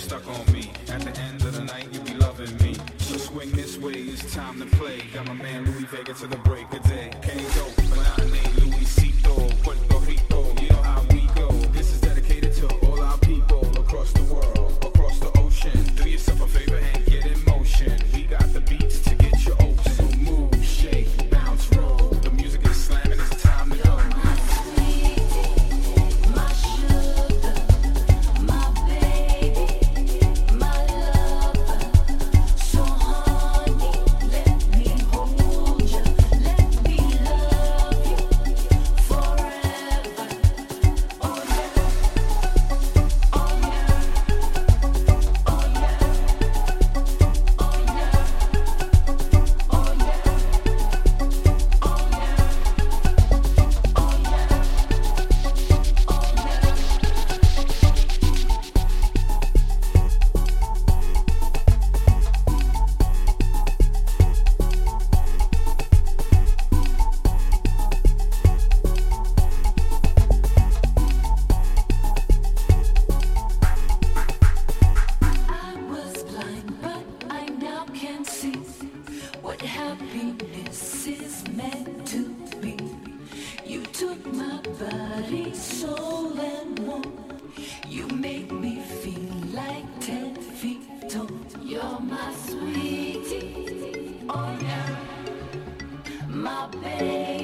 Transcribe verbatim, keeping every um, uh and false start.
stuck on me. At the end of the night, you be loving me. So swing this way, it's time to play. Got my man Louis Vega to the break of day. Can't go, but I name Luisito, Puerto Rico. You know how we go. This is dedicated to all our people across the world, across the ocean. Do yourself a favor and get in motion. We got the beats to get you open. So move, shake, bounce, roll. The music is slamming, it's time to go. My baby.